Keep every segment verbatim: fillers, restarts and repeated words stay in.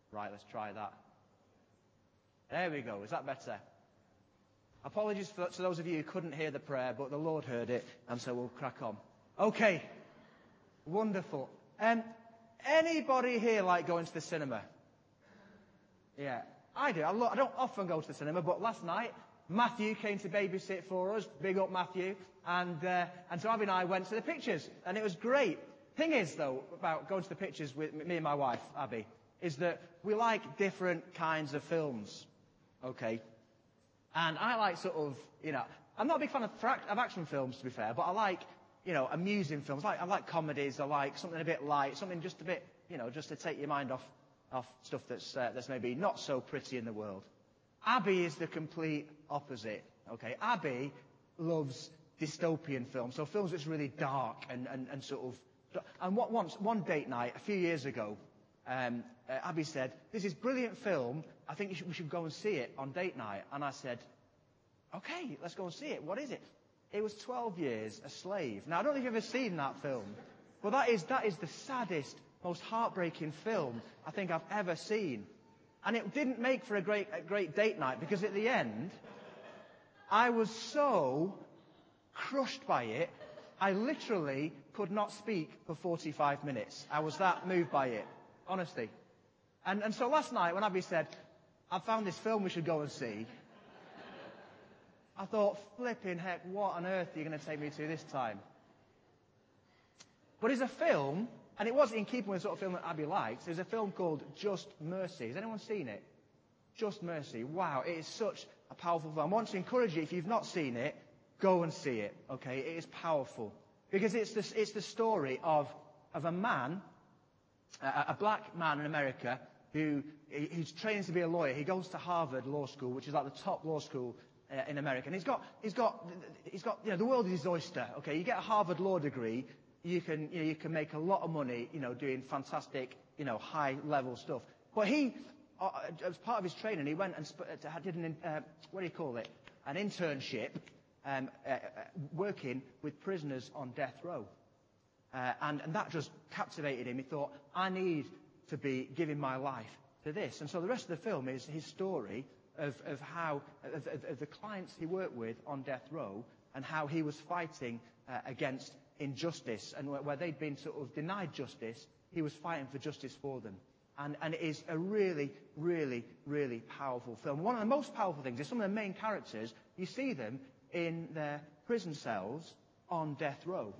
Right, let's try that. There we go. Is that better? Apologies for, to those of you who couldn't hear the prayer, but the Lord heard it, and so we'll crack on. Okay. Wonderful. Um, anybody here like going to the cinema? Yeah, I do. I, lo- I don't often go to the cinema, but last night, Matthew came to babysit for us. Big up, Matthew. And, uh, and so Abby and I went to the pictures, and it was great. Thing is, though, about going to the pictures with me and my wife, Abby, is that we like different kinds of films. Okay? And I like sort of, you know, I'm not a big fan of, of action films, to be fair, but I like, you know, amusing films. I like, I like comedies. I like something a bit light, something just a bit, you know, just to take your mind off, off stuff that's, uh, that's maybe not so pretty in the world. Abby is the complete opposite. Okay? Abby loves dystopian films, so films that's really dark and, and, and sort of... And what, once, one date night, a few years ago, um, uh, Abby said, "This is a brilliant film. I think you should, we should go and see it on date night." And I said, "Okay, let's go and see it. What is it?" It was twelve years a Slave. Now, I don't know if you've ever seen that film, but that is, that is the saddest, most heartbreaking film I think I've ever seen. And it didn't make for a great, a great date night, because at the end, I was so crushed by it, I literally could not speak for forty-five minutes. I was that moved by it, honestly. And, and so last night, when Abby said, "I found this film we should go and see," I thought, flipping heck, what on earth are you going to take me to this time? But it's a film, and it was in keeping with the sort of film that Abby likes. There's a film called Just Mercy. Has anyone seen it? Just Mercy. Wow, it is such a powerful film. I want to encourage you, if you've not seen it, go and see it, okay? It is powerful. Because it's the, it's the story of, of a man, a, a black man in America, who he's training to be a lawyer. He goes to Harvard Law School, which is like the top law school uh, in America. And he's got, he's got, he's got, you know, the world is his oyster, okay? You get a Harvard law degree, you can, you know, you can make a lot of money, you know, doing fantastic, you know, high-level stuff. But he, uh, as part of his training, he went and sp- uh, did an, uh, what do you call it? An internship. Um, uh, uh, working with prisoners on death row. Uh, and, and that just captivated him. He thought, I need to be giving my life to this. And so the rest of the film is his story of, of how, of, of, of the clients he worked with on death row, and how he was fighting uh, against injustice. And where, where they'd been sort of denied justice, he was fighting for justice for them. And, and it is a really, really, really powerful film. One of the most powerful things is some of the main characters, you see them in their prison cells on death row.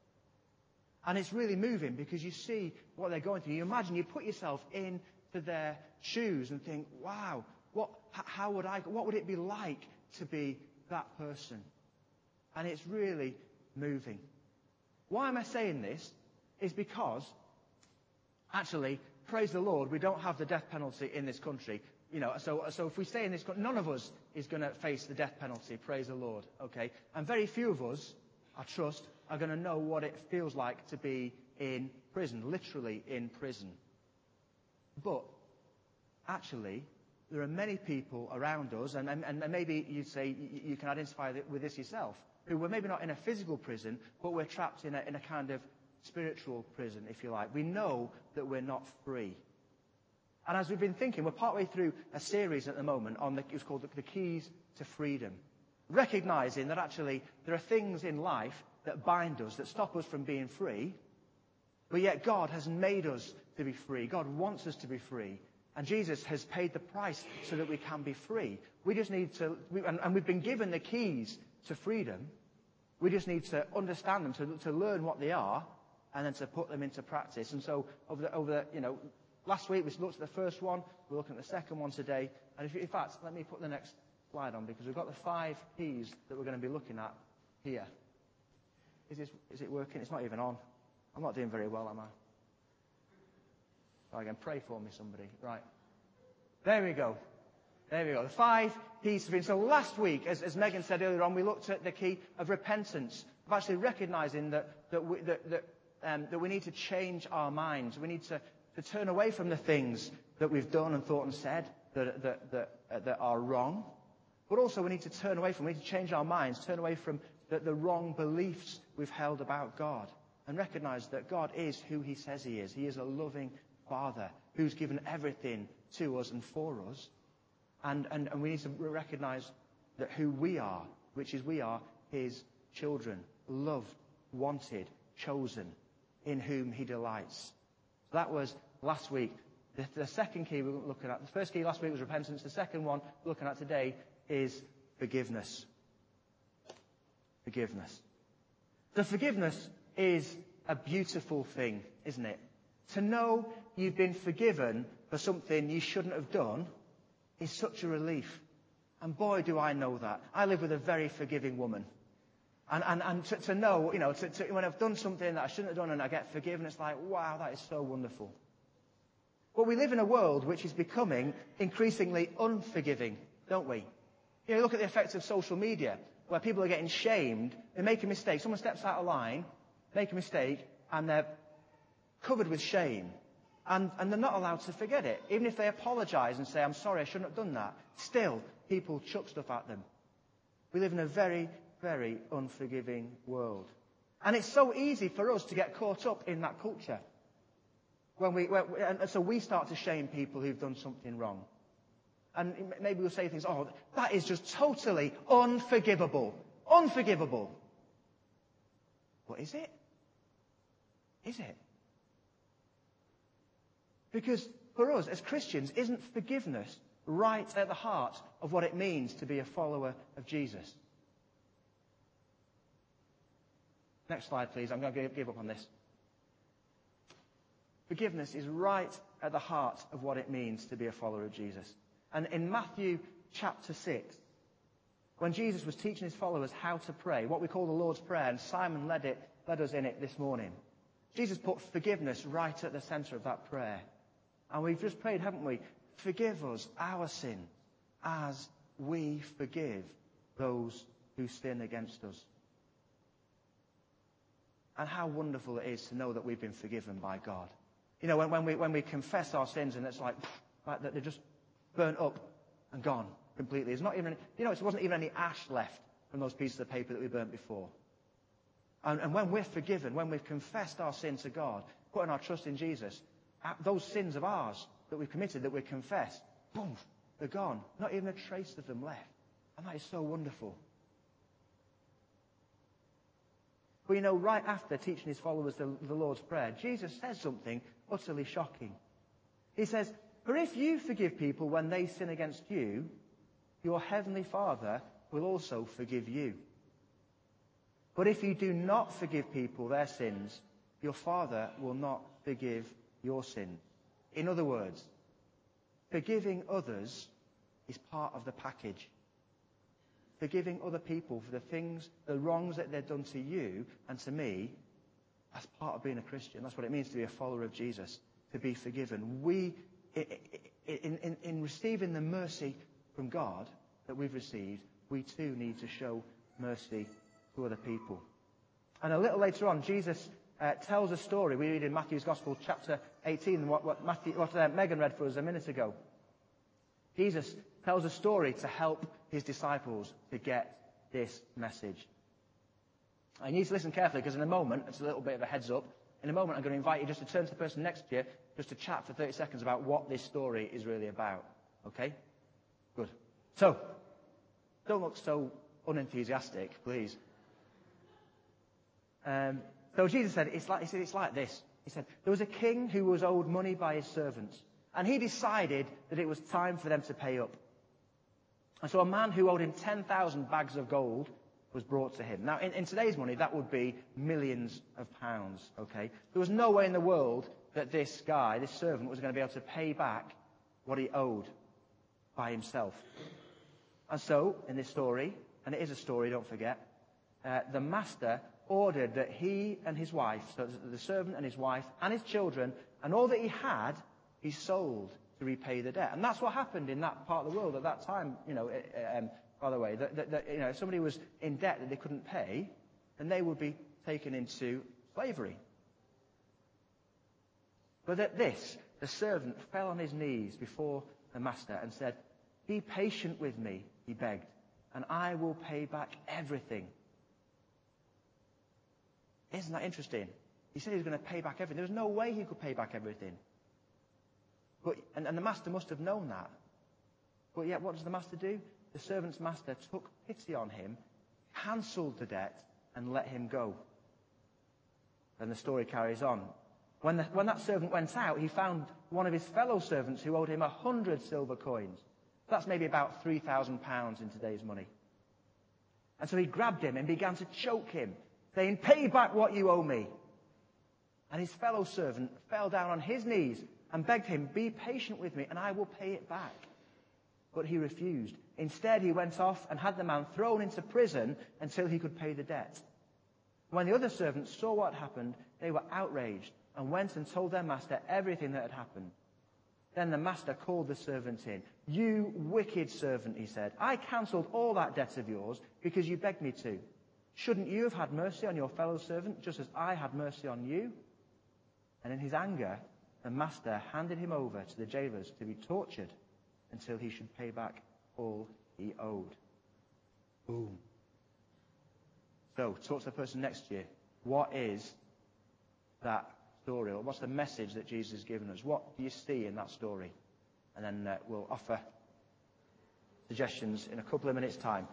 And it's really moving, because you see what they're going through. You imagine, you put yourself into their shoes and think, wow, what, how would I, what would it be like to be that person? And it's really moving. Why am I saying this? Is because, actually, praise the Lord, we don't have the death penalty in this country. You know, so, so if we stay in this country, none of us is going to face the death penalty, praise the Lord, okay? And very few of us, I trust, are going to know what it feels like to be in prison, literally in prison. But, actually, there are many people around us, and, and, and maybe you'd say you, you can identify with this yourself, who were maybe not in a physical prison, but we're trapped in a, in a kind of spiritual prison, if you like. We know that we're not free. And as we've been thinking, we're partway through a series at the moment on the, it's called the, the Keys to Freedom. Recognizing that actually there are things in life that bind us, that stop us from being free, but yet God has made us to be free. God wants us to be free. And Jesus has paid the price so that we can be free. We just need to, we, and, and we've been given the keys to freedom. We just need to understand them, to, to learn what they are, and then to put them into practice. And so over the, over the, you know, last week we looked at the first one, we're looking at the second one today. And if, in fact, let me put the next slide on, because we've got the five P's that we're going to be looking at here. Is, this, is it working? It's not even on. I'm not doing very well, am I? Right, again, pray for me, somebody. Right. There we go. There we go. The five P's to freedom. So last week, as, as Megan said earlier on, we looked at the key of repentance, of actually recognizing that, that, we, that, that, um, that we need to change our minds. We need to to turn away from the things that we've done and thought and said that, that, that, uh, that are wrong. But also we need to turn away from, we need to change our minds, turn away from the, the wrong beliefs we've held about God, and recognize that God is who he says he is. He is a loving Father who's given everything to us and for us. And, and, and we need to recognize that who we are, which is we are his children, loved, wanted, chosen, in whom he delights. So that was last week. The, the second key we were looking at, the first key last week was repentance. The second one we're looking at today is forgiveness. Forgiveness. The forgiveness is a beautiful thing, isn't it? To know you've been forgiven for something you shouldn't have done is such a relief. And boy, do I know that. I live with a very forgiving woman. And, and, and to, to know, you know, to, to, when I've done something that I shouldn't have done and I get forgiven, it's like, wow, that is so wonderful. But we live in a world which is becoming increasingly unforgiving, don't we? You know, look at the effects of social media, where people are getting shamed. They make a mistake. Someone steps out of line, make a mistake, and they're covered with shame. And, and they're not allowed to forget it. Even if they apologize and say, I'm sorry, I shouldn't have done that. Still, people chuck stuff at them. We live in a very, very unforgiving world. And it's so easy for us to get caught up in that culture. When we, when, and so we start to shame people who've done something wrong. And maybe we'll say things, oh, that is just totally unforgivable. Unforgivable. What is it? Is it? Because for us as Christians, isn't forgiveness right at the heart of what it means to be a follower of Jesus? Next slide, please. I'm going to give up on this. Forgiveness is right at the heart of what it means to be a follower of Jesus. And in Matthew chapter six, when Jesus was teaching his followers how to pray, what we call the Lord's Prayer, and Simon led it, led us in it this morning, Jesus put forgiveness right at the center of that prayer. And we've just prayed, haven't we? Forgive us our sin as we forgive those who sin against us. And how wonderful it is to know that we've been forgiven by God. You know, when, when we when we confess our sins and it's like, like that they're just burnt up and gone completely. There's not even, you know, it wasn't even any ash left from those pieces of paper that we burnt before. And, and when we're forgiven, when we've confessed our sin to God, putting our trust in Jesus, those sins of ours that we've committed, that we confess, boom, they're gone. Not even a trace of them left. And that is so wonderful. But you know, right after teaching his followers the, the Lord's Prayer, Jesus says something utterly shocking. He says, for if you forgive people when they sin against you, your heavenly Father will also forgive you. But if you do not forgive people their sins, your Father will not forgive your sins. In other words, forgiving others is part of the package. Forgiving other people for the things, the wrongs that they've done to you and to me, that's part of being a Christian. That's what it means to be a follower of Jesus, to be forgiven. We, in, in, in receiving the mercy from God that we've received, we too need to show mercy to other people. And a little later on, Jesus uh, tells a story. We read in Matthew's Gospel, chapter eighteen, what, what, Matthew, what uh, Megan read for us a minute ago. Jesus tells a story to help his disciples to get this message. I need to listen carefully because in a moment, it's a little bit of a heads up, in a moment I'm going to invite you just to turn to the person next to you, just to chat for thirty seconds about what this story is really about. Okay? Good. So, don't look so unenthusiastic, please. Um, so Jesus said it's, like, he said, it's like this. He said, there was a king who was owed money by his servants, and he decided that it was time for them to pay up. And so a man who owed him ten thousand bags of gold was brought to him. Now, in, in today's money, that would be millions of pounds, okay? There was no way in the world that this guy, this servant, was going to be able to pay back what he owed by himself. And so, in this story, and it is a story, don't forget, uh, the master ordered that he and his wife, so the servant and his wife and his children, and all that he had, he sold to repay the debt. And that's what happened in that part of the world at that time, you know, um, by the way, that, that, that, you know, if somebody was in debt that they couldn't pay, then they would be taken into slavery. But at this, the servant fell on his knees before the master and said, be patient with me, he begged, and I will pay back everything. Isn't that interesting? He said he was going to pay back everything. There was no way he could pay back everything. But, and, and the master must have known that. But yet, what does the master do? The servant's master took pity on him, cancelled the debt, and let him go. And the story carries on. When, the, when that servant went out, he found one of his fellow servants who owed him a hundred silver coins. That's maybe about three thousand pounds in today's money. And so he grabbed him and began to choke him, saying, "Pay back what you owe me." And his fellow servant fell down on his knees and begged him, "Be patient with me and I will pay it back." But he refused. Instead, he went off and had the man thrown into prison until he could pay the debt. When the other servants saw what happened, they were outraged and went and told their master everything that had happened. Then the master called the servant in. "You wicked servant," he said, "I cancelled all that debt of yours because you begged me to. Shouldn't you have had mercy on your fellow servant just as I had mercy on you?" And in his anger, the master handed him over to the jailers to be tortured until he should pay back all he owed. Boom. So, talk to the person next to you. What is that story? Or what's the message that Jesus has given us? What do you see in that story? And then uh, we'll offer suggestions in a couple of minutes' time.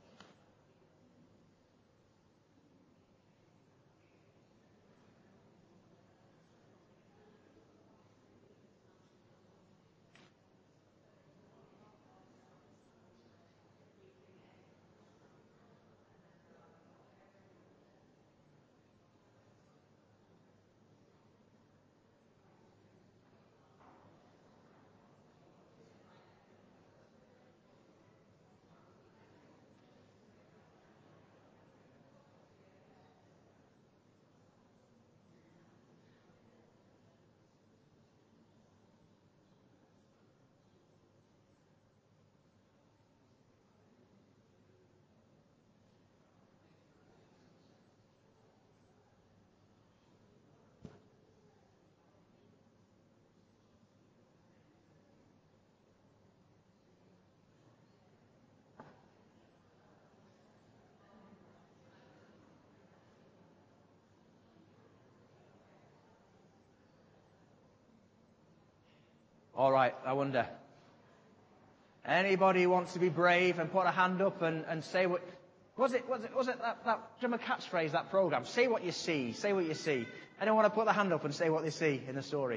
All right, I wonder. Anybody wants to be brave and put a hand up and, and say what... Was it, was it, was it that, that German catchphrase, that program? Say what you see, say what you see. Anyone want to put their hand up and say what they see in the story?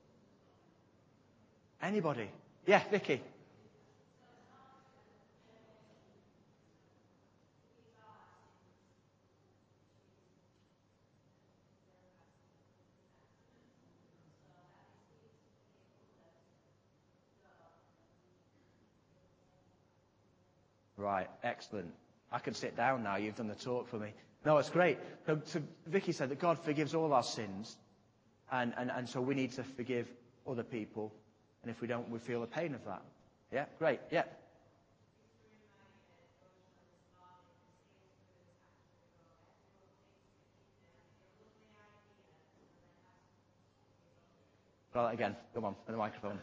Anybody? Yeah, Vicky. Right, excellent. I can sit down now. You've done the talk for me. No, it's great. So, so Vicky said that God forgives all our sins, and, and, and so we need to forgive other people, and if we don't, we feel the pain of that. Yeah, great. Yeah. Try that again. Come on, with the microphone.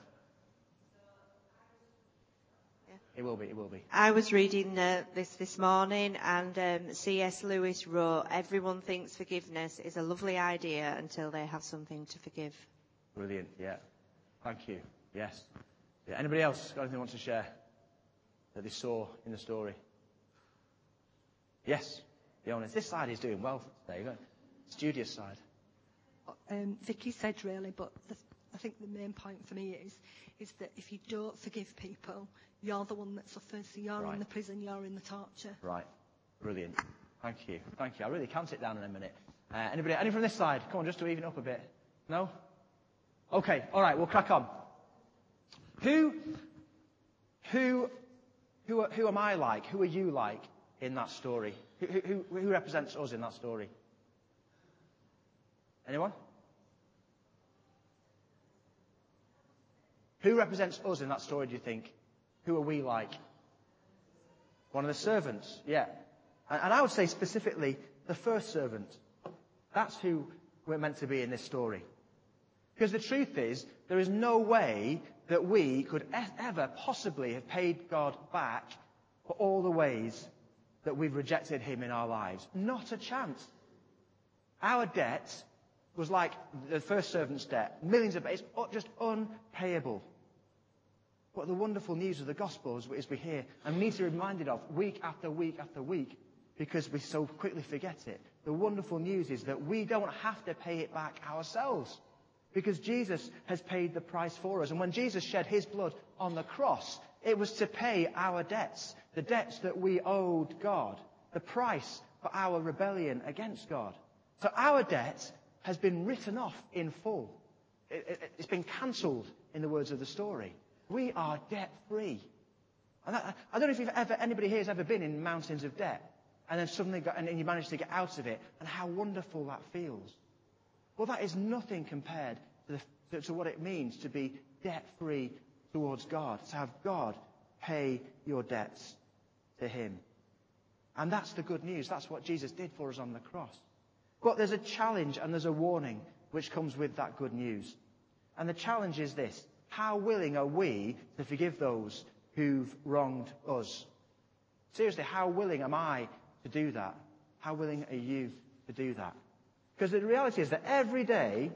It will be, it will be. I was reading uh, this this morning, and um, C S Lewis wrote, "Everyone thinks forgiveness is a lovely idea until they have something to forgive." Brilliant, yeah. Thank you. Yes. Yeah. Anybody else got anything they want to share that they saw in the story? Yes. Be honest. This side is doing well today. Studious side. Um, Vicky said really, but the, I think the main point for me is is that if you don't forgive people, you're the one that suffers. So you're Right. in the prison, you're in the torture. Right. Brilliant. Thank you. Thank you. I really can sit down in a minute. Uh, anybody? Any from this side? Come on, just to even up a bit. No? Okay. All right. We'll crack on. Who, who, who, who am I like? Who are you like in that story? Who, who, who represents us in that story? Anyone? Who represents us in that story, do you think? Who are we like? One of the servants, yeah. And, and I would say specifically the first servant. That's who we're meant to be in this story. Because the truth is, there is no way that we could e- ever possibly have paid God back for all the ways that we've rejected him in our lives. Not a chance. Our debt was like the first servant's debt. Millions of it's just unpayable. But the wonderful news of the gospel is, is we hear and need to be reminded of week after week after week because we so quickly forget it. The wonderful news is that we don't have to pay it back ourselves because Jesus has paid the price for us. And when Jesus shed his blood on the cross, it was to pay our debts, the debts that we owed God, the price for our rebellion against God. So our debt has been written off in full. It, it, it's been cancelled in the words of the story. We are debt-free. And that, I don't know if you've ever, anybody here has ever been in mountains of debt and then suddenly got, and you managed to get out of it and how wonderful that feels. Well, that is nothing compared to, the, to, to what it means to be debt-free towards God, to have God pay your debts to him. And that's the good news. That's what Jesus did for us on the cross. But there's a challenge and there's a warning which comes with that good news. And the challenge is this. How willing are we to forgive those who've wronged us? Seriously, how willing am I to do that? How willing are you to do that? Because the reality is that every day,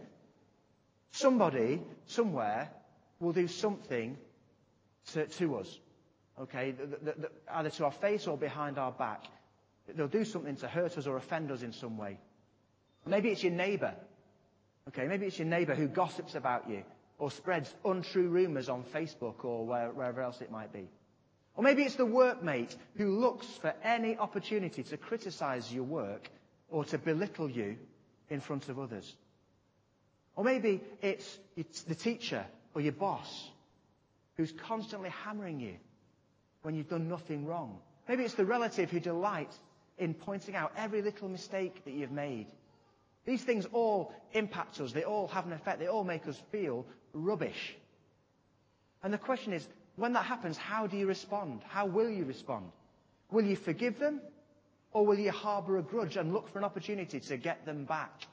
somebody, somewhere, will do something to, to us. Okay? The, the, the, either to our face or behind our back. They'll do something to hurt us or offend us in some way. Maybe it's your neighbour. Okay? Maybe it's your neighbour who gossips about you or spreads untrue rumours on Facebook or where, wherever else it might be. Or maybe it's the workmate who looks for any opportunity to criticise your work or to belittle you in front of others. Or maybe it's, it's the teacher or your boss who's constantly hammering you when you've done nothing wrong. Maybe it's the relative who delights in pointing out every little mistake that you've made. These things all impact us. They all have an effect. They all make us feel rubbish. And the question is, when that happens, how do you respond? How will you respond? Will you forgive them? Or will you harbour a grudge and look for an opportunity to get them back?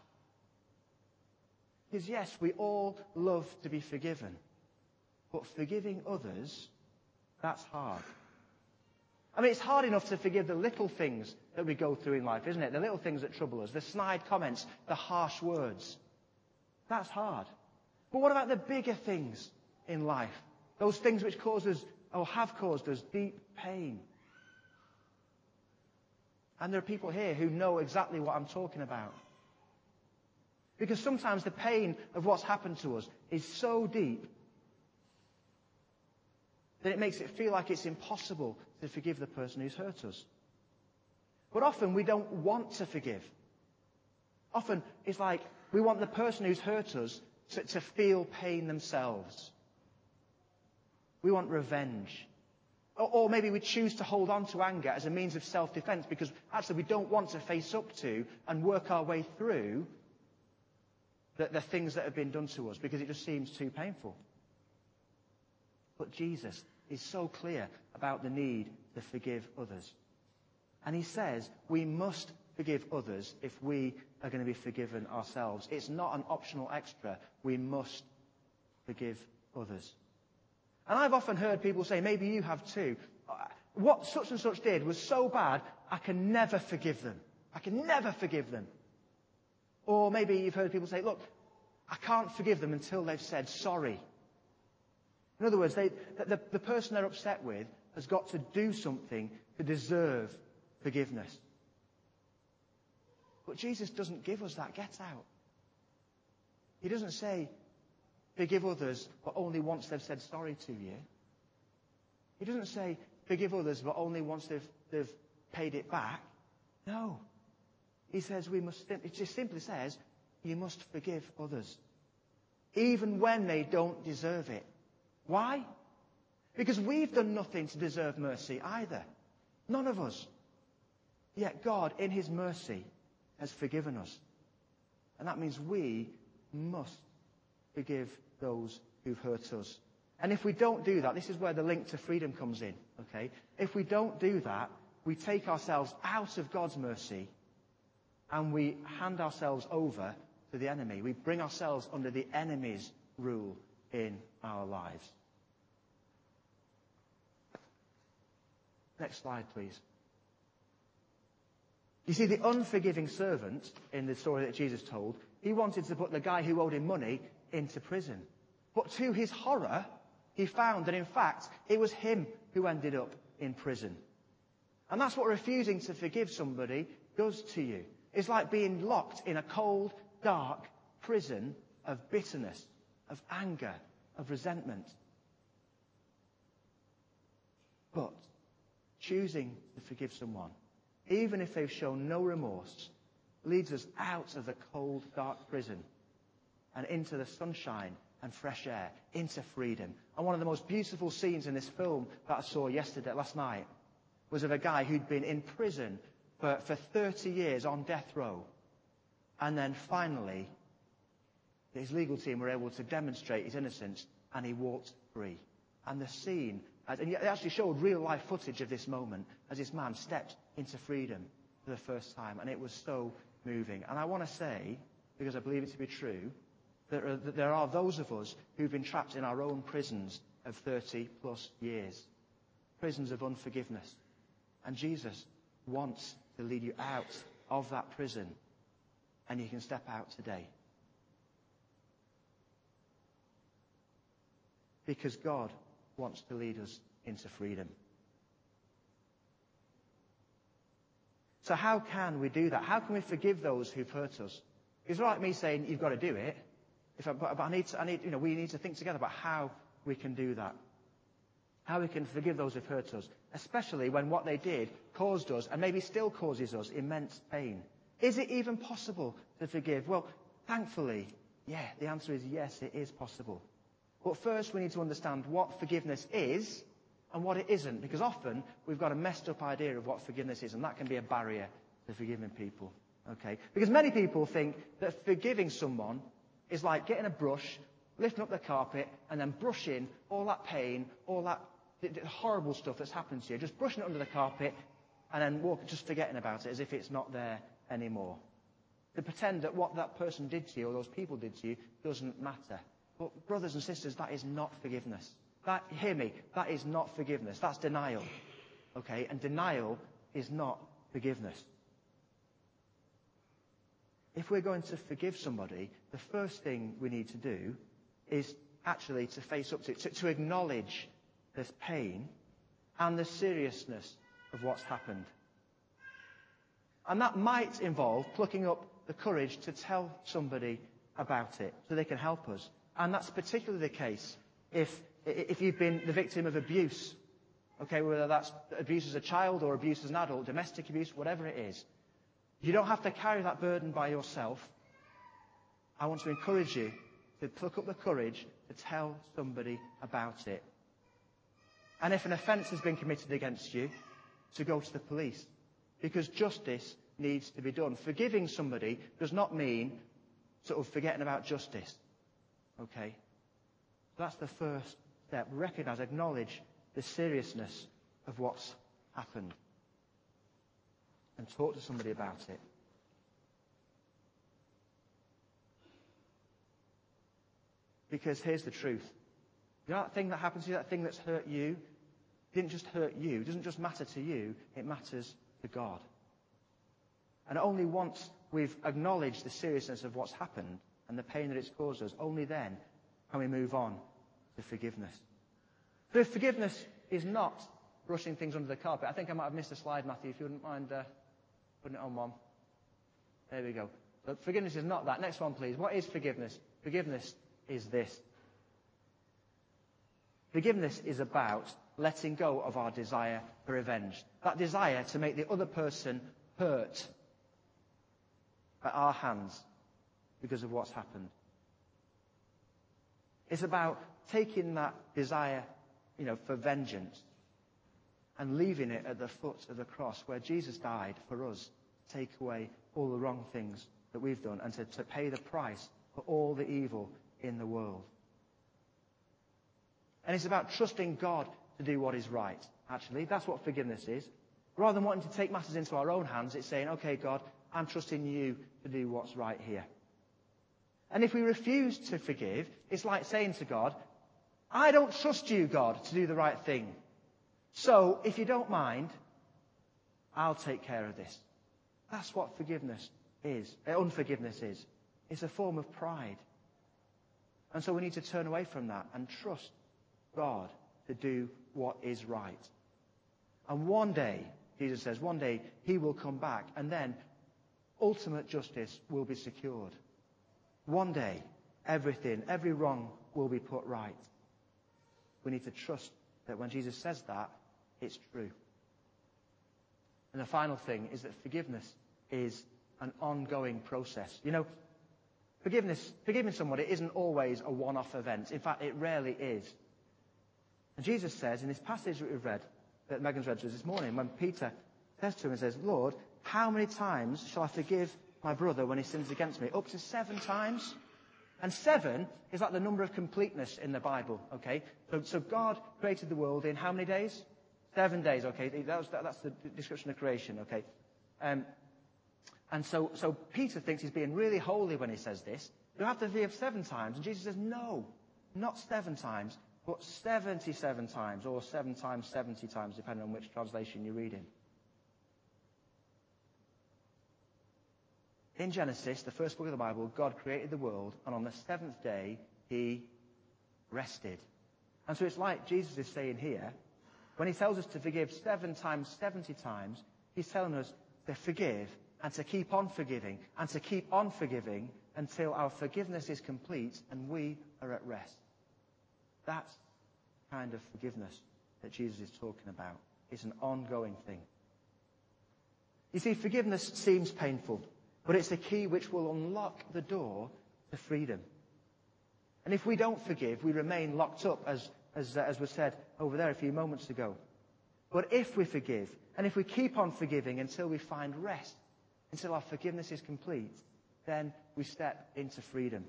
Because yes, we all love to be forgiven. But forgiving others, that's hard. I mean, it's hard enough to forgive the little things that we go through in life, isn't it? The little things that trouble us, the snide comments, the harsh words. That's hard. But what about the bigger things in life? Those things which cause us, or have caused us, deep pain. And there are people here who know exactly what I'm talking about. Because sometimes the pain of what's happened to us is so deep that it makes it feel like it's impossible to forgive the person who's hurt us. But often we don't want to forgive. Often it's like we want the person who's hurt us to, to feel pain themselves. We want revenge. Or, or maybe we choose to hold on to anger as a means of self-defense because actually we don't want to face up to and work our way through the, the things that have been done to us because it just seems too painful. But Jesus is so clear about the need to forgive others. And he says we must forgive others if we are going to be forgiven ourselves. It's not an optional extra. We must forgive others. And I've often heard people say, maybe you have too, what such and such did was so bad, I can never forgive them. I can never forgive them. Or maybe you've heard people say, look, I can't forgive them until they've said sorry. In other words, they, the, the person they're upset with has got to do something to deserve forgiveness. But Jesus doesn't give us that get out. He doesn't say, forgive others, but only once they've said sorry to you. He doesn't say, forgive others, but only once they've, they've paid it back. No. He says we must, it just simply says, you must forgive others. Even when they don't deserve it. Why? Because we've done nothing to deserve mercy either. None of us. Yet God, in his mercy, has forgiven us. And that means we must forgive those who've hurt us. And if we don't do that, this is where the link to freedom comes in. Okay? If we don't do that, we take ourselves out of God's mercy and we hand ourselves over to the enemy. We bring ourselves under the enemy's rule in our lives. Next slide, please. You see, the unforgiving servant in the story that Jesus told He wanted to put the guy who owed him money into prison. But to his horror, he found that in fact it was him who ended up in prison. And that's what refusing to forgive somebody does to you. It's like being locked in a cold, dark prison of bitterness, of anger, of resentment. But choosing to forgive someone, even if they've shown no remorse, leads us out of the cold, dark prison and into the sunshine and fresh air, into freedom. And one of the most beautiful scenes in this film that I saw yesterday, last night, was of a guy who'd been in prison for, for thirty years on death row. And then finally, his legal team were able to demonstrate his innocence and he walked free. And the scene, and it actually showed real life footage of this moment as this man stepped into freedom for the first time. And it was so moving. And I want to say, because I believe it to be true, that, are, that there are those of us who've been trapped in our own prisons of thirty plus years. Prisons of unforgiveness. And Jesus wants to lead you out of that prison. And you can step out today. Because God wants to lead us into freedom. So how can we do that? How can we forgive those who've hurt us? It's not like me saying, you've got to do it. If I, but I need to, I need, you know, we need to think together about how we can do that. How we can forgive those who've hurt us. Especially when what they did caused us, and maybe still causes us, immense pain. Is it even possible to forgive? Well, thankfully, yeah, the answer is yes, it is possible. But first we need to understand what forgiveness is and what it isn't. Because often we've got a messed up idea of what forgiveness is, and that can be a barrier to forgiving people. Okay? Because many people think that forgiving someone is like getting a brush, lifting up the carpet, and then brushing all that pain, all that horrible stuff that's happened to you, just brushing it under the carpet, and then walk, just forgetting about it as if it's not there anymore. To pretend that what that person did to you, or those people did to you, doesn't matter. But brothers and sisters, that is not forgiveness. That, hear me, that is not forgiveness. That's denial. Okay? And denial is not forgiveness. If we're going to forgive somebody, the first thing we need to do is actually to face up to it, to, to acknowledge this pain and the seriousness of what's happened. And that might involve plucking up the courage to tell somebody about it so they can help us. And that's particularly the case if if you've been the victim of abuse. Okay, whether that's abuse as a child or abuse as an adult, domestic abuse, whatever it is. You don't have to carry that burden by yourself. I want to encourage you to pluck up the courage to tell somebody about it. And if an offence has been committed against you, to go to the police. Because justice needs to be done. Forgiving somebody does not mean sort of forgetting about justice. Okay? So that's the first step. Recognise, acknowledge the seriousness of what's happened. And talk to somebody about it. Because here's the truth. You know that thing that happened to you, that thing that's hurt you, didn't just hurt you. It doesn't just matter to you. It matters to God. And only once we've acknowledged the seriousness of what's happened and the pain that it's caused us, only then can we move on to forgiveness. So if forgiveness is not brushing things under the carpet, I think I might have missed a slide, Matthew, if you wouldn't mind uh, putting it on one. There we go. But forgiveness is not that. Next one, please. What is forgiveness? Forgiveness is this. Forgiveness is about letting go of our desire for revenge. That desire to make the other person hurt at our hands because of what's happened. It's about taking that desire, you know, for vengeance and leaving it at the foot of the cross where Jesus died for us to take away all the wrong things that we've done and to, to pay the price for all the evil in the world. And it's about trusting God to do what is right, actually. That's what forgiveness is. Rather than wanting to take matters into our own hands, it's saying, okay, God, I'm trusting you to do what's right here. And if we refuse to forgive, it's like saying to God, I don't trust you, God, to do the right thing. So, if you don't mind, I'll take care of this. That's what forgiveness is, uh, unforgiveness is. It's a form of pride. And so we need to turn away from that and trust God to do what is right. And one day, Jesus says, one day he will come back, and then ultimate justice will be secured. One day, everything, every wrong will be put right. We need to trust that when Jesus says that, it's true. And the final thing is that forgiveness is an ongoing process. You know, forgiveness, forgiving somebody isn't always a one-off event. In fact, it rarely is. And Jesus says in this passage that we've read, that Megan's read to us this morning, when Peter says to him and says, Lord, how many times shall I forgive my brother when he sins against me? Up to seven times? And seven is like the number of completeness in the Bible, okay? So, so God created the world in how many days? Seven days, okay? That was, that, that's the description of creation, okay? Um, and so, so Peter thinks he's being really holy when he says this. You have to forgive seven times. And Jesus says, no, not seven times, but seventy-seven times, or seven times, seventy times, depending on which translation you're reading. In Genesis, the first book of the Bible, God created the world, and on the seventh day, he rested. And so it's like Jesus is saying here, when he tells us to forgive seven times, seventy times, he's telling us to forgive and to keep on forgiving and to keep on forgiving until our forgiveness is complete and we are at rest. That's the kind of forgiveness that Jesus is talking about. It's an ongoing thing. You see, forgiveness seems painful, but it's the key which will unlock the door to freedom. And if we don't forgive, we remain locked up, as, as, uh, as was said over there a few moments ago. But if we forgive, and if we keep on forgiving until we find rest, until our forgiveness is complete, then we step into freedom.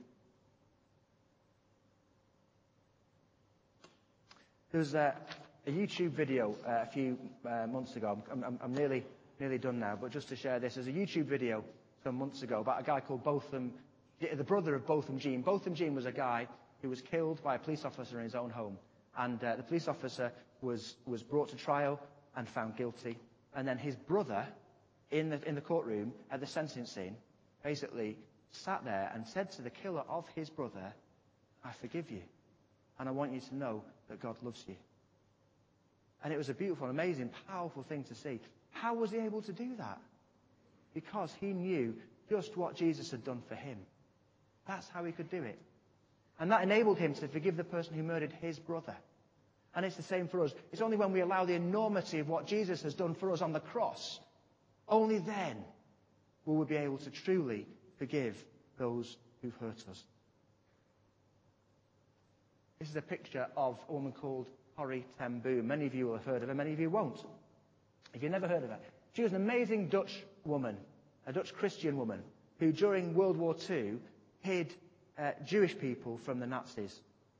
There was a, a YouTube video uh, a few uh, months ago. I'm, I'm, I'm nearly, nearly done now, but just to share this, there's a YouTube video some months ago about a guy called Botham, the brother of Botham Jean. Botham Jean was a guy who was killed by a police officer in his own home. And uh, the police officer was, was brought to trial and found guilty. And then his brother, in the, in the courtroom at the sentencing, basically sat there and said to the killer of his brother, I forgive you. And I want you to know that God loves you. And it was a beautiful, amazing, powerful thing to see. How was he able to do that? Because he knew just what Jesus had done for him. That's how he could do it. And that enabled him to forgive the person who murdered his brother. And it's the same for us. It's only when we allow the enormity of what Jesus has done for us on the cross, only then will we be able to truly forgive those who've hurt us. This is a picture of a woman called Corrie ten Boom. Many of you will have heard of her, many of you won't. If you've never heard of her, she was an amazing Dutch woman, a Dutch Christian woman, who during World War Two hid uh, Jewish people from the Nazis.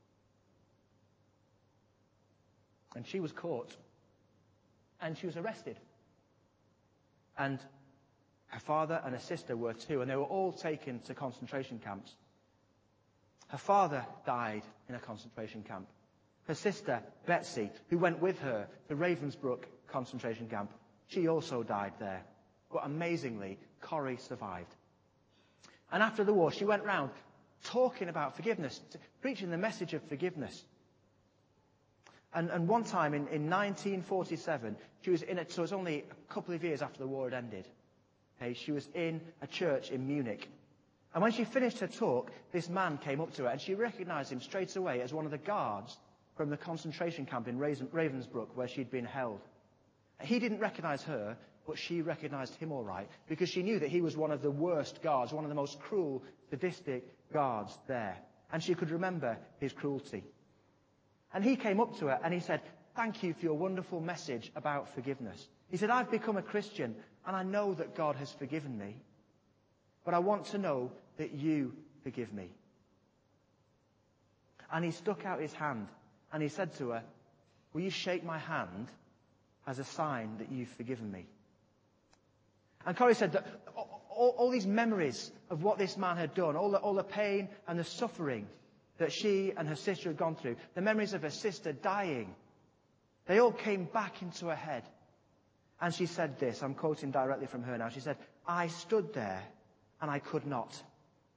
And she was caught. And she was arrested. And her father and her sister were too, and they were all taken to concentration camps. Her father died in a concentration camp. Her sister, Betsy, who went with her to Ravensbrück concentration camp, she also died there. But amazingly, Corrie survived. And after the war, she went round talking about forgiveness, preaching the message of forgiveness. And, and one time in, in nineteen forty-seven, she was in it, so it was only a couple of years after the war had ended. Okay, she was in a church in Munich. And when she finished her talk, this man came up to her and she recognized him straight away as one of the guards from the concentration camp in Ravensbrück where she'd been held. He didn't recognize her, but she recognized him all right because she knew that he was one of the worst guards, one of the most cruel, sadistic guards there. And she could remember his cruelty. And he came up to her and he said, thank you for your wonderful message about forgiveness. He said, I've become a Christian and I know that God has forgiven me, but I want to know that you forgive me. And he stuck out his hand and he said to her, will you shake my hand as a sign that you've forgiven me? And Corrie said that all, all these memories of what this man had done, all the, all the pain and the suffering that she and her sister had gone through, the memories of her sister dying, they all came back into her head. And she said this, I'm quoting directly from her now, she said, I stood there and I could not.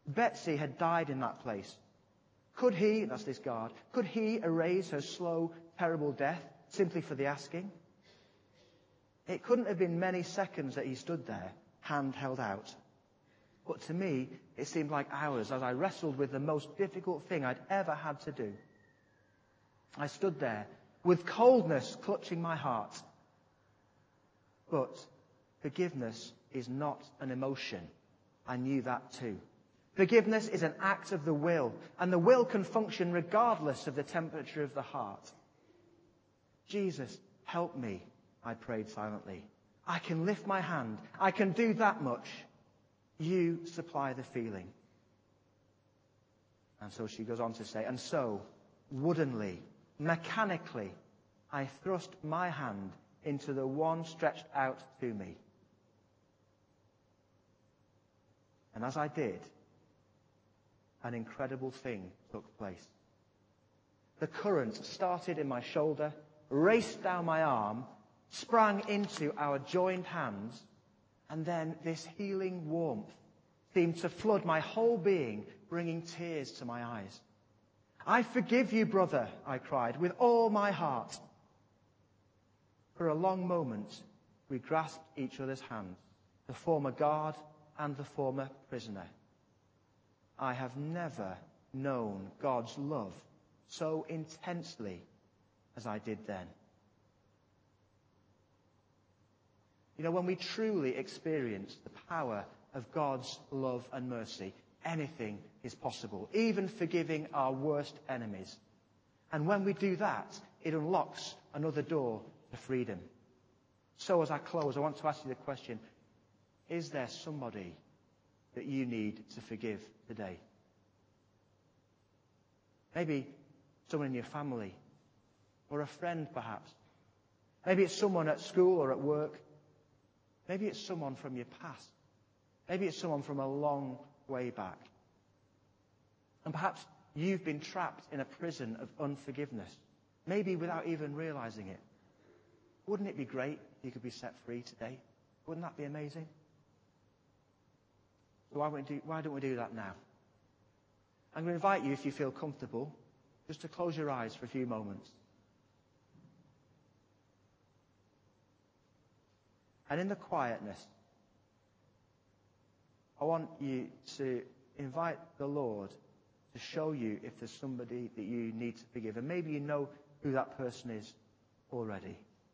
Betsy had died in that place. Could he, that's this guard, could he erase her slow, terrible death simply for the asking? It couldn't have been many seconds that he stood there, hand held out. But to me, it seemed like hours as I wrestled with the most difficult thing I'd ever had to do. I stood there with coldness clutching my heart. But forgiveness is not an emotion. I knew that too. Forgiveness is an act of the will, and the will can function regardless of the temperature of the heart. Jesus, help me, I prayed silently. I can lift my hand. I can do that much. You supply the feeling. And so she goes on to say, and so, woodenly, mechanically, I thrust my hand into the one stretched out to me. And as I did, an incredible thing took place. The current started in my shoulder, raced down my arm, sprang into our joined hands, and then this healing warmth seemed to flood my whole being, bringing tears to my eyes. I forgive you, brother, I cried, with all my heart. For a long moment, we grasped each other's hands, the former guard and the former prisoner. I have never known God's love so intensely as I did then. You know, when we truly experience the power of God's love and mercy, anything is possible, even forgiving our worst enemies. And when we do that, it unlocks another door to freedom. So as I close, I want to ask you the question, is there somebody that you need to forgive today? Maybe someone in your family, or a friend perhaps. Maybe it's someone at school or at work. Maybe it's someone from your past. Maybe it's someone from a long way back. And perhaps you've been trapped in a prison of unforgiveness, maybe without even realizing it. Wouldn't it be great if you could be set free today? Wouldn't that be amazing? So why don't we do, why don't we do that now? I'm going to invite you, if you feel comfortable, just to close your eyes for a few moments. And in the quietness, I want you to invite the Lord to show you if there's somebody that you need to forgive. And maybe you know who that person is already.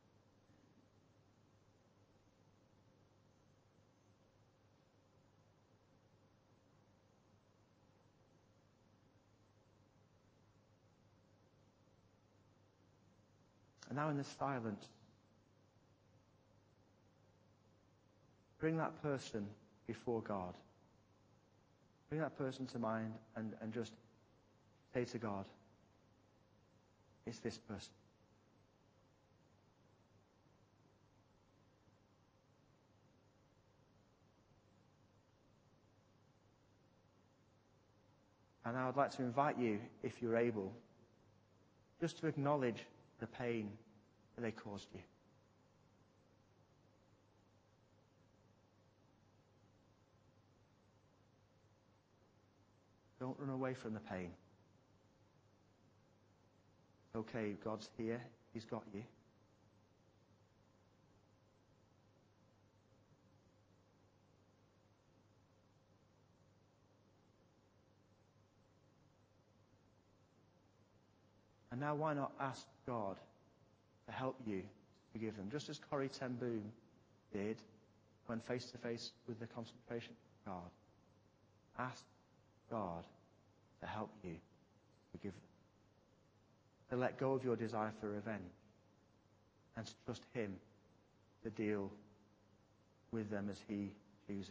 And now in the silence, bring that person before God. Bring that person to mind and, and just say to God, it's this person. And I would like to invite you, if you're able, just to acknowledge the pain that they caused you. Don't run away from the pain. It's okay, God's here. He's got you. And now why not ask God to help you forgive them, just as Corrie ten Boom did when face to face with the concentration guard. Ask God to help you forgive them, to let go of your desire for revenge, and to trust Him to deal with them as He chooses.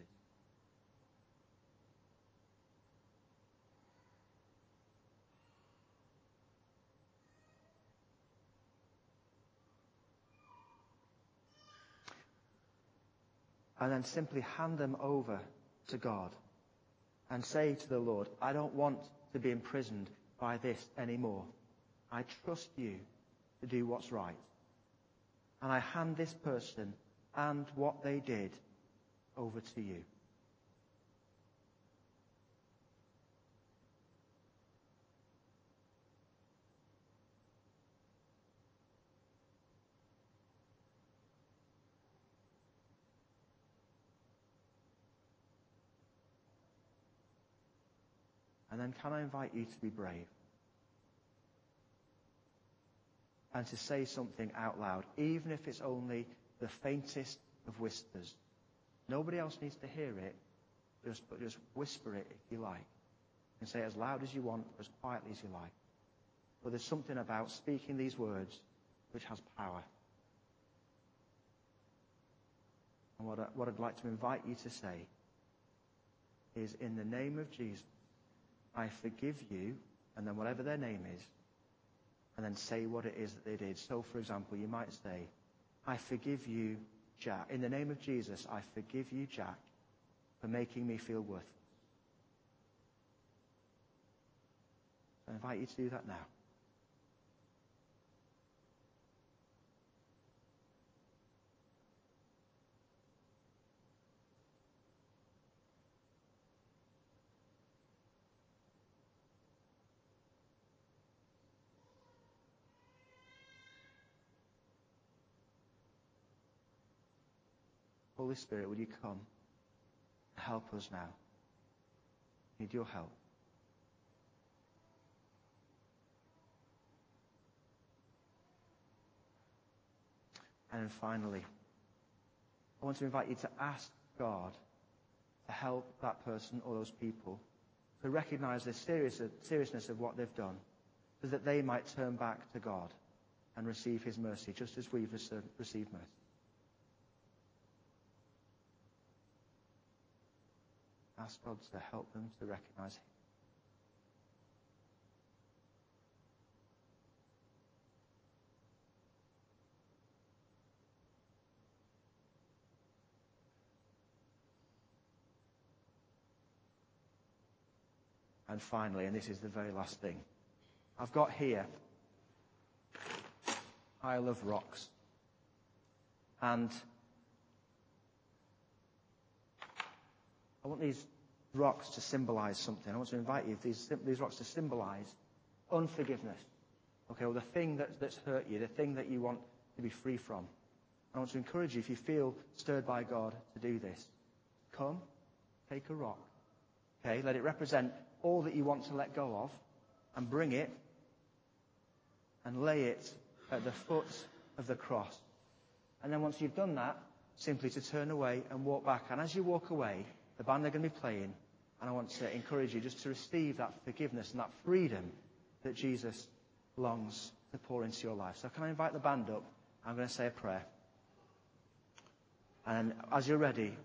And then simply hand them over to God and say to the Lord, I don't want to be imprisoned by this anymore. I trust you to do what's right. And I hand this person and what they did over to you. And then can I invite you to be brave? And to say something out loud, even if it's only the faintest of whispers. Nobody else needs to hear it, just, but just whisper it if you like. And say it as loud as you want, as quietly as you like. But there's something about speaking these words which has power. And what, I, what I'd like to invite you to say is, in the name of Jesus, I forgive you, and then whatever their name is, and then say what it is that they did. So, for example, you might say, I forgive you, Jack. In the name of Jesus, I forgive you, Jack, for making me feel worthless. I invite you to do that now. Holy Spirit, will you come? Help us now. We need your help. And then finally, I want to invite you to ask God to help that person or those people to recognize the serious, seriousness of what they've done, so that they might turn back to God and receive his mercy, just as we've received mercy. Ask God to help them to recognize him. And finally, and this is the very last thing, I've got here Isle of Rocks. And I want these rocks to symbolize something. I want to invite you, these, these rocks to symbolize unforgiveness. Okay, well, the thing that, that's hurt you, the thing that you want to be free from. I want to encourage you, if you feel stirred by God to do this, come, take a rock. Okay, let it represent all that you want to let go of, and bring it and lay it at the foot of the cross. And then once you've done that, simply to turn away and walk back. And as you walk away, the band are going to be playing, and I want to encourage you just to receive that forgiveness and that freedom that Jesus longs to pour into your life. So can I invite the band up? I'm going to say a prayer. And as you're ready,